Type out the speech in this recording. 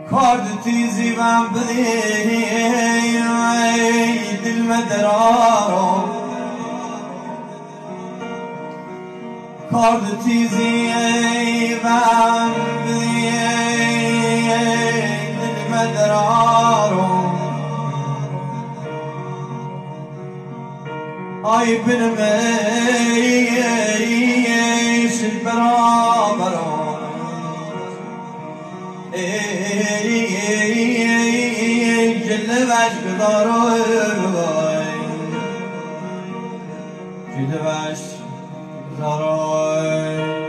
کارد تیزی من بدی دل مدرارو کارد تیزی من بدی دل مدرارو آی بنمیش برابرو جلوش بدارو جلوش بدارو